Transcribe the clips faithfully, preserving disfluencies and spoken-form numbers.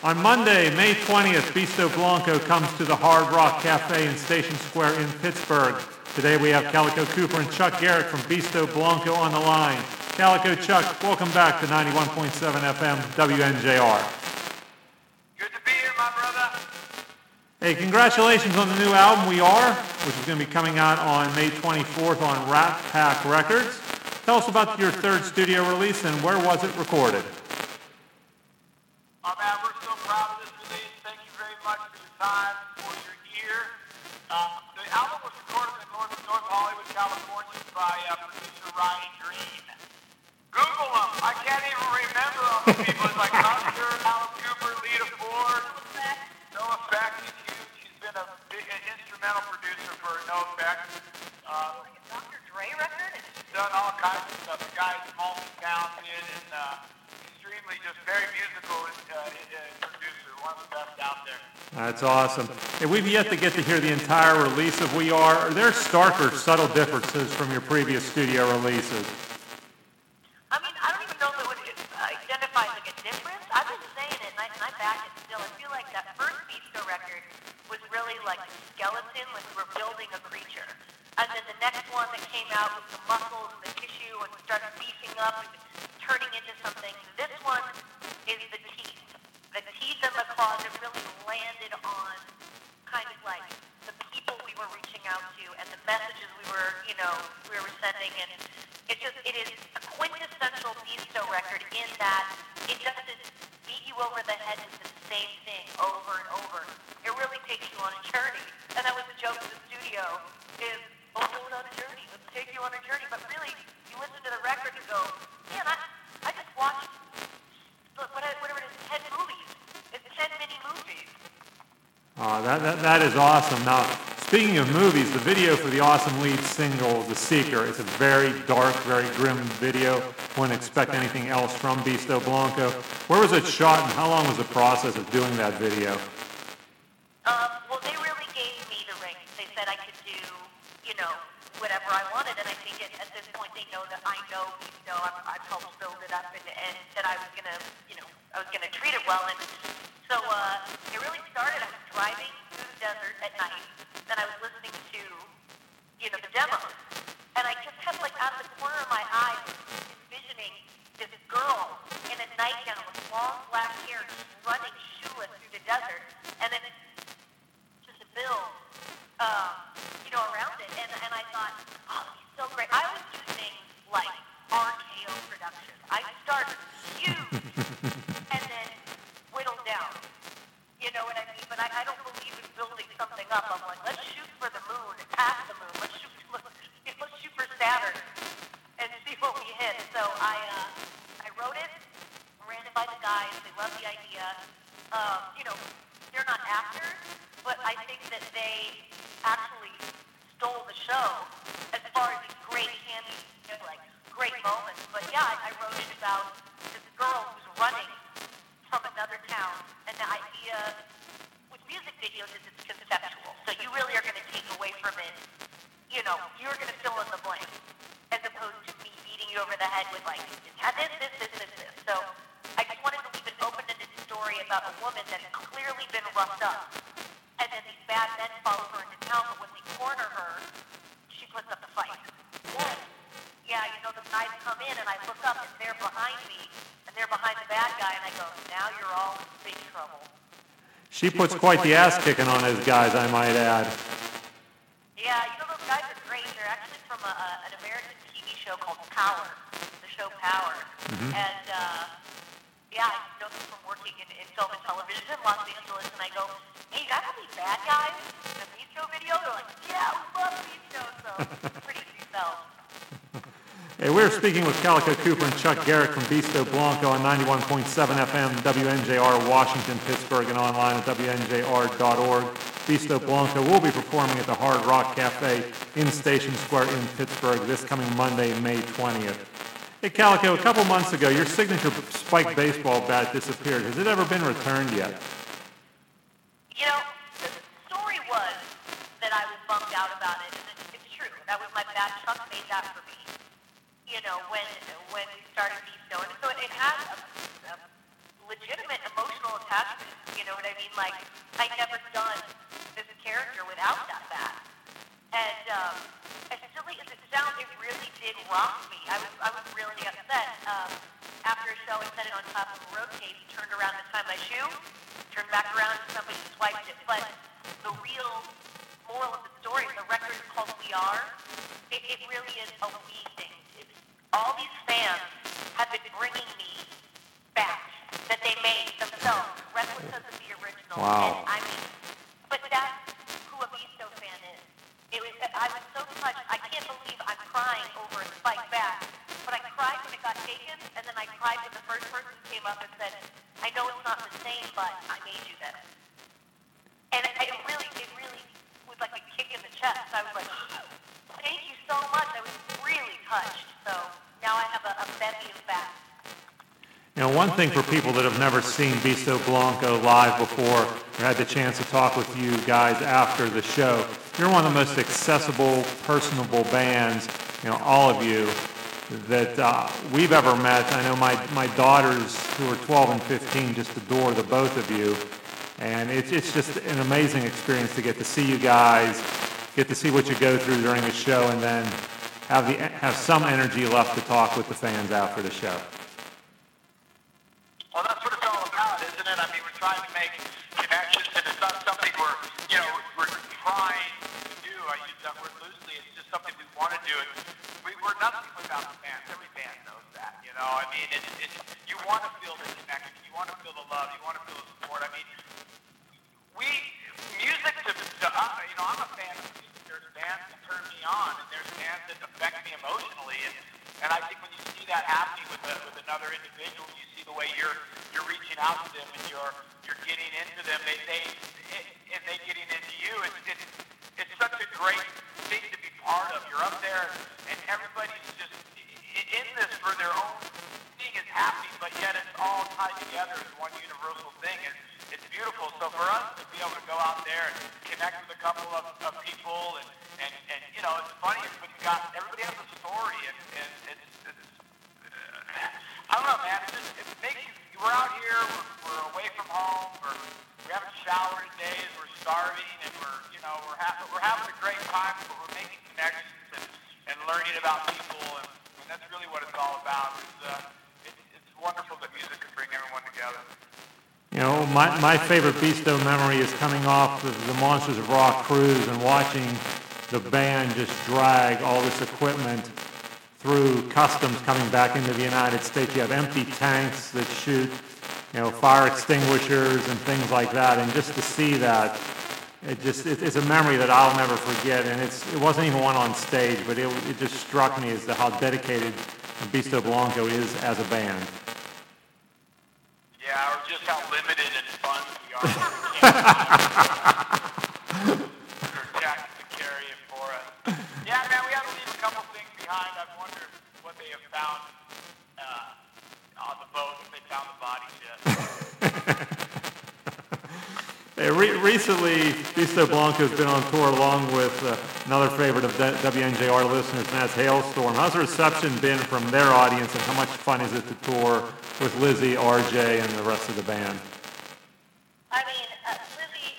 On Monday, May twentieth, Bisto Blanco comes to the Hard Rock Cafe in Station Square in Pittsburgh. Today we have Calico Cooper and Chuck Garrett from Bisto Blanco on the line. Calico, Chuck, welcome back to ninety-one point seven F M W N J R. Good to be here, my brother. Hey, congratulations on the new album, We Are, which is going to be coming out on May twenty-fourth on Rat Pack Records. Tell us about your third studio release and where was it recorded? Oh, man, we're so proud of this release. Thank you very much for your time, for your ear. Uh, the album was recorded in North, North Hollywood, California by uh, producer Ryan Green. Google him. I can't even remember all the people. It's like Doctor Alice Cooper, Lita Ford, No Effect is huge. She's been a big an instrumental producer for No Effect. Uh, Doctor Dre record? She's done all kinds of stuff. The guy's multi-talented and uh, extremely just very musical uh, uh, producer. One of the best out there. That's awesome. Hey, we've yet to get to hear the entire release of We Are. Are there stark or subtle differences from your previous studio releases? I mean, I don't even know if it would identify like a difference. I've been saying it, and I, and I back it still. I feel like that first Bisto record was really like a skeleton, like we were building a creature. And then the next one that came out with the muscles and the tissue and started beefing up and turning into something. This one is the teeth. The teeth and the claws that really landed on kind of like the people we were reaching out to and the messages we were, you know, we were sending. And it just, it is a quintessential Bisto record in that it doesn't beat you over the head with the same thing over and over. It really takes you on a journey. And that was the joke in the studio is, oh, go on a journey. Let's take you on a journey. But really, you listen to the record and go, man, I, I just watched, whatever it is, ten movies. It's ten mini movies. Oh, that, that, that is awesome. Now, speaking of movies, the video for the awesome lead single, The Seeker, is a very dark, very grim video. Wouldn't expect anything else from Bisto Blanco. Where was it shot and how long was the process of doing that video? Um, well, they really gave me the reins. They said I could do, you know, whatever I wanted, and I think at, at this point they know that I know, you know, I've, I've helped build it up, and, and that I was gonna, you know, I was gonna treat it well, and so uh, it really started. I was driving through the desert at night, and I was listening to, you know, the demo, and I just kept like out of the corner of my eye envisioning this girl in a nightgown with long black hair just running shoeless through the desert, and then just a build. Um, you know, around it, and, and I thought, oh, he's so great. I would do things like R K O Productions. I started huge, and then whittle down. You know what I mean? But I, I don't believe in building something up. I'm like, let's shoot for the moon, past the moon. Let's shoot, let's, let's shoot for Saturn, and see what we hit. So I, uh, I wrote it, ran it by the guys. They loved the idea. Um, you know, they're not actors, but I think that they actually stole the show as far as these great candy, you know, like great moments. But yeah, I, I wrote it about this girl who's running from another town, and the idea with music videos is it's conceptual. So you really are going to take away from it, you know, you're going to fill in the blank, as opposed to me beating you over the head with like, it's had this, this, this, this, this. So I just wanted to leave an open-ended story about a woman that has clearly been roughed up. And then these bad men follow her into town, but when they corner her, she puts up a fight. Then, yeah, you know, the guys come in, and I look up, and they're behind me, and they're behind the bad guy, and I go, now you're all in big trouble. She puts quite the ass kicking on those guys, I might add. Yeah, you know, those guys are great. They're actually from a, a, an American T V show called Power, the show Power. Mm-hmm. And, uh, yeah, I know them from working in, in film and television in Los Angeles, and I go, hey, you guys have these bad guys in the Bisto video? They're like, yeah, we love Bisto, so pretty sweet self. Hey, we're speaking with Calico Cooper and Chuck Garrett from Bisto Blanco on ninety-one point seven F M, W N J R, Washington, Pittsburgh, and online at W N J R dot org. Bisto Blanco will be performing at the Hard Rock Cafe in Station Square in Pittsburgh this coming Monday, May twentieth. Hey, Calico, a couple months ago, your signature spiked baseball bat disappeared. Has it ever been returned yet? You know, the story was that I was bummed out about it, and it's, it's true. That was my bat. Chuck made that for me. You know, when when we started Bisto, and so it, it has a, a legitimate emotional attachment. You know what I mean? Like, I never done this character without that bat. And um, as silly as it sounds, it really did rock me. I was I was really upset. Um, after a show, I set it on top of a road case, turned around to tie my shoe, turned back around and somebody swiped it. But the real moral of the story, the record is called We Are. It, it really is a we thing. It's, all these fans have been bringing me back that they made themselves, replicas of the original. Wow. And I mean, but that's who a Beasto fan is. It was, I was so touched. I can't believe I'm crying over a Spike bat, but I cried when it got taken, and then I cried when the first person came up and said, I know it's not the same, but I made you this. And it, it really, it really was like a kick in the chest. I was like, thank you so much. I was really touched. So now I have a, a bevy of bats. You know, one thing for people that have never seen Beasto Blanco live before, or had the chance to talk with you guys after the show, you're one of the most accessible, personable bands, you know, all of you, that uh, we've ever met. I know my, my daughters, who are twelve and fifteen, just adore the both of you. And it's, it's just an amazing experience to get to see you guys, get to see what you go through during the show, and then have, the, have some energy left to talk with the fans after the show. Well, that's what it's all about, isn't it? I mean, we're trying to make connections, and it's not something we're, you know, we're trying to do. I use that word loosely. It's just something we want to do. And we, we're nothing without the fans. Every band knows that, you know. I mean, it's, it's, you want to feel the connection. You want to feel the love. You want to feel the support. I mean, we, music to, to us, you know, I'm a fan of music. There's bands that turn me on, and there's bands that affect me emotionally. And, and I think when you see that happening with, a, with another individual, you see the way you're you're reaching out to them and you're you're getting into them, they they and they getting into you. It's it's it's such a great thing to be part of. You're up there, and everybody's just in this for their own thing is happening, but yet it's all tied together as one universal thing. It's it's beautiful. So for us to be able to go out there and connect with a couple of, of people, and, and and you know, it's funny. Everybody got everybody has a story, and, and it's, it's uh, I don't know, man. It, just, it makes you. We're out here. We're, we're away from home. We're we haven't showered in days. We're starving, and we're you know we're having we're having a great time. But we're making connections and, and learning about people, and, and that's really what it's all about. It's, uh, it, it's wonderful that music can bring everyone together. You know, my, my favorite Beasto memory is coming off of the Monsters of Rock cruise and watching the band just drag all this equipment through customs coming back into the United States. You have empty tanks that shoot, you know, fire extinguishers and things like that. And just to see that, it just it, it's a memory that I'll never forget. And it's it wasn't even one on stage, but it it just struck me as to how dedicated Beasto Blanco is as a band. Yeah, or just how limited and fun we are. For Jack to carry it for us. Yeah, man, we have to leave a couple things behind. I wonder what they have found uh, on the boat, if they found the bodies yet. Hey, re- recently, Beasto Blanco has been on tour along with uh, another favorite of D- W N J R listeners, and that's Hailstorm. How's the reception been from their audience, and how much fun is it to tour with Lizzie, R J, and the rest of the band? I mean, uh, Lizzie,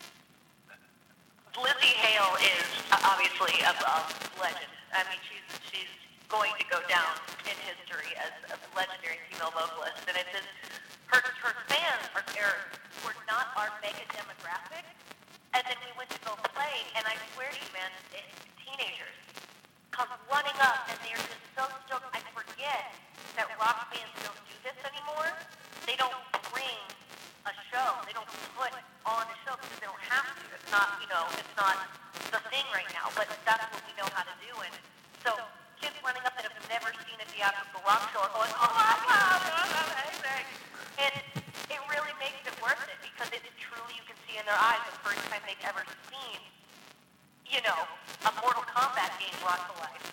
Lizzie Hale is uh, obviously a, a legend. I mean, she's she's going to go down in history as a legendary female vocalist, and it's just, her her fans are are were not our mega demographic, and then we went to go play, and I swear to you, man, it, teenagers come running up, and they're just so stoked. I forget that rock bands don't do this anymore. They don't bring a show. They don't put on a show because they don't have to. It's not, you know, it's not the thing right now, but that's what we know how to do. And so kids running up that have never seen a theatrical rock show are going, oh my God, that's amazing. And it really makes it worth it because it's truly, you can see in their eyes the first time they've ever seen, you know, a Mortal Kombat game brought to life.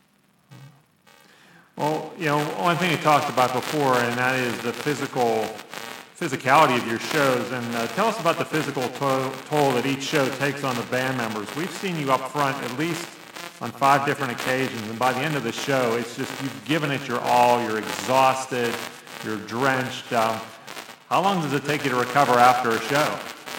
Well, you know, one thing you talked about before, and that is the physical physicality of your shows. And uh, tell us about the physical to- toll that each show takes on the band members. We've seen you up front at least on five different occasions, and by the end of the show, it's just you've given it your all. You're exhausted. You're drenched. Um, How long does it take you to recover after a show?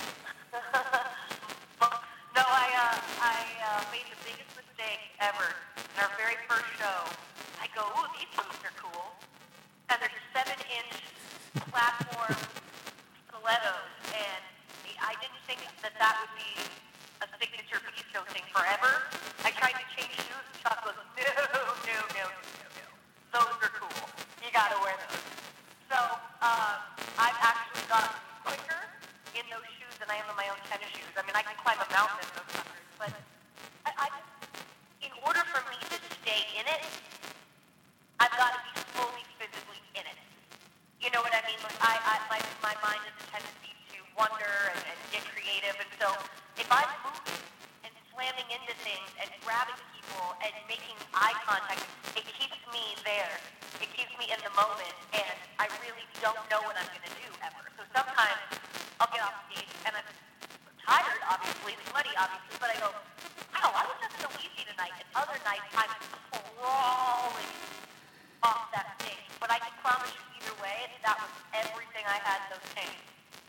No, I uh, I uh, made the biggest mistake ever. In our very first show, I go, ooh, these boots are cool. And they're seven-inch platform stilettos. And I didn't think that that would be a signature Beasto thing forever. I tried to change shoes, and Chuck goes, no, no, no, no, no, no. Those are cool. You got to wear those. So um, I've actually gotten quicker in those shoes than I am in my own tennis shoes. I mean, I can climb a mountain in those suckers, but I, I just, in order for me to stay in it, I've got to be fully physically in it. You know what I mean? Like I, I my, my mind has a tendency to wonder and, and get creative, and so if I'm moving and slamming into things and grabbing people and making eye contact, it keeps me there. It keeps me in the moment, and I really don't know what I'm going to do ever. So sometimes I'll get off stage, and I'm tired, obviously, sweaty, obviously, but I go, wow, I was just so easy tonight. And other nights, I'm crawling off that stage. But I can promise you either way, that was everything I had in those tanks.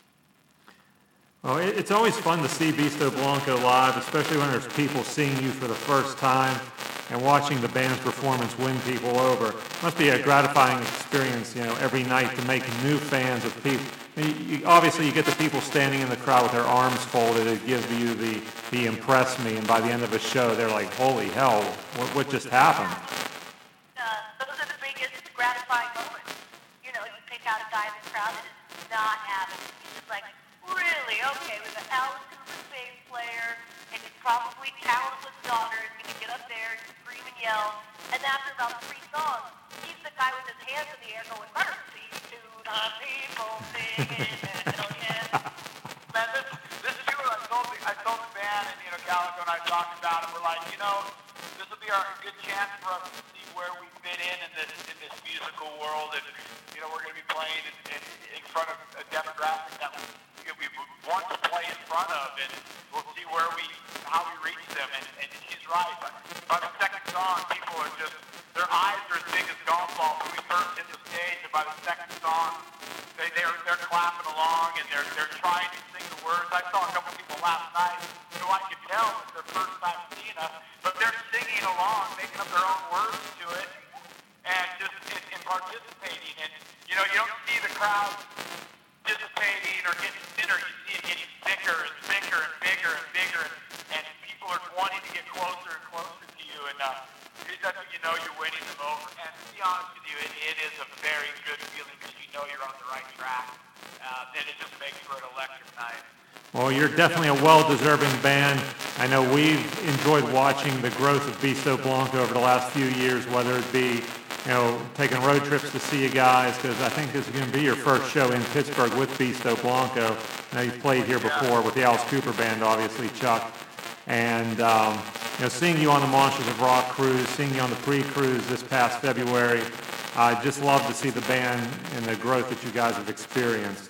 Well, it's always fun to see Beasto Blanco live, especially when there's people seeing you for the first time and watching the band's performance win people over. It must be a gratifying experience, you know, every night to make new fans of people. You, you, obviously, you get the people standing in the crowd with their arms folded. It gives you the, the impress me, and by the end of a show, they're like, holy hell, what, what just happened? Uh, those are the biggest gratifying moments. You know, you pick out a guy in the crowd that is not having it. He's just like, really? Okay, with an Alice Cooper bass player and his probably talentless daughter is going to get up there and scream and yell. And after about three songs, he's the guy with his hands in the air going, mercy to the people singing. Oh, yeah. Man, this, this is what I told the, I told the band, and, you know, Calico and I talked about it. We're like, you know, this will be our good chance for us to see where we fit in in this, in this musical world. And, you know, we're going to be playing in, in, in front of a demographic that we, we want to play in front of, and we'll see where we, how we reach them. And, and she's right. But by the second song, people are just, their eyes are as big as golf balls when we first hit the stage, and by the second song, they, they're, they're clapping along, and they're, they're trying to sing the words. I saw a couple people last night who I could tell it's their first time seeing us, but they're singing along, making up their own words to it, and just and, and participating. And, you know, you don't see the crowd dissipating or getting thinner. You see it getting thicker and thicker and bigger and bigger, and, and people are wanting to get closer and closer to you, and uh, that's when you know you're winning them over. And to be honest with you, it, it is a very good feeling because you know you're on the right track, uh, and it just makes for an electric night. Well, you're definitely a well-deserving band. I know we've enjoyed watching the growth of Beasto Blanco over the last few years, whether it be, you know, taking road trips to see you guys, because I think this is going to be your first show in Pittsburgh with Beasto Blanco. I know you've played here before with the Alice Cooper Band, obviously, Chuck. And, um, you know, seeing you on the Monsters of Rock cruise, seeing you on the pre-cruise this past February, I uh, just love to see the band and the growth that you guys have experienced.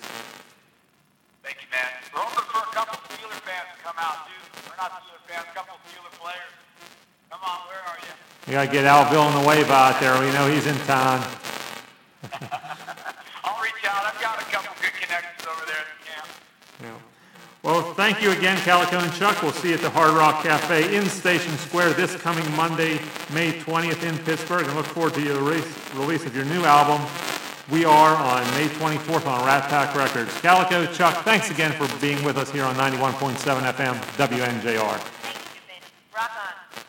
Thank you, man. We're hoping for a couple Steeler fans to come out, too. We're not Steeler fans, a couple Steeler players. Come on, where are you? You got to get Al Villanueva out there. We know he's in town. I'll reach out. I've got a couple good connections over there at the camp. Yeah. Well, thank you again, Calico and Chuck. We'll see you at the Hard Rock Cafe in Station Square this coming Monday, May twentieth in Pittsburgh, and look forward to the release, release of your new album, We Are, on May twenty-fourth on Rat Pack Records. Calico, Chuck, thanks again for being with us here on ninety-one point seven F M W N J R. Thank you, Ben. Rock on.